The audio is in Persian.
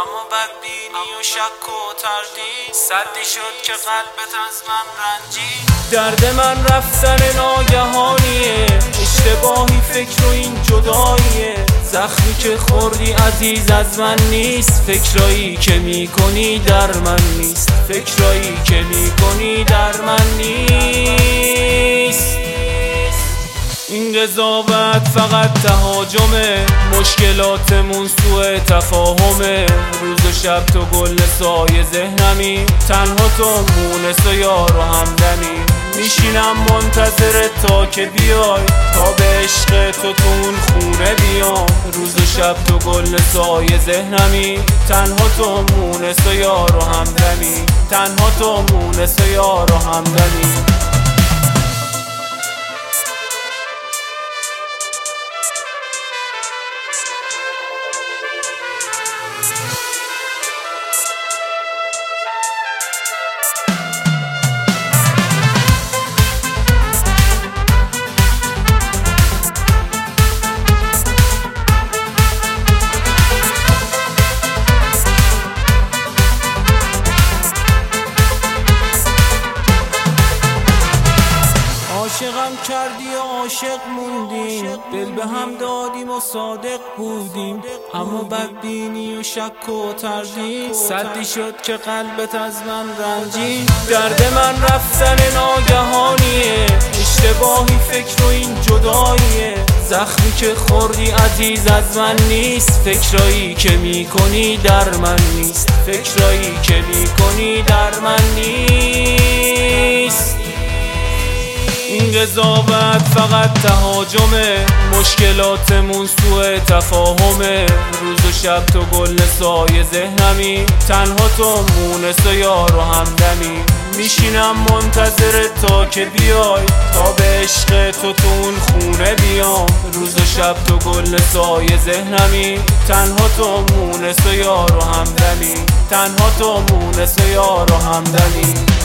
اما بدبینی و شک و تردید سدی شد که قلبت از من رنجید. درد من رفتن ناگهانیه، اشتباهی فکر و این جداییه. زخمی که خوردی عزیز از من نیست، فکرایی که میکنی در من نیست، فکرایی که میکنی در من نیست. این قضاوت فقط تهاجمه، مشکلاتمون سوء تفاهمه. روز و شب تو گل سایه ذهنمی، تنها تو مونس و یار و همدمی. میشینم منتظرت تا که بیای، تا به عشق تو اون خونه بیام. روز و شب تو گل سایه ذهنمی، تنها تو مونس و یار و همدمی، تنها تو مونس و یار و همدمی. عاشقم کردی و عاشق موندیم، دل به هم دادیم و صادق بودیم. اما بدبینی و شک و تردید سدی شد که قلبت از من رنجید. درد من رفتن ناگهانیه، اشتباهی فکر و این جداییه. زخمی که خوردی عزیز از من نیست، فکرایی که میکنی در من نیست، فکرایی که میکنی در من نیست. این قضاوت فقط تهاجمه، مشکلاتمون سوء تفاهمه. روز و شب تو گل سایه ذهنمی، تنها تو مونس و یار و همدمی. میشینم منتظرت تا که بیای، تا به عشق تو اون خونه بیام. روز و شب تو گل سایه ذهنمی، تنها تو مونس و یار و همدمی، تنها تو مونس و یار و همدمی.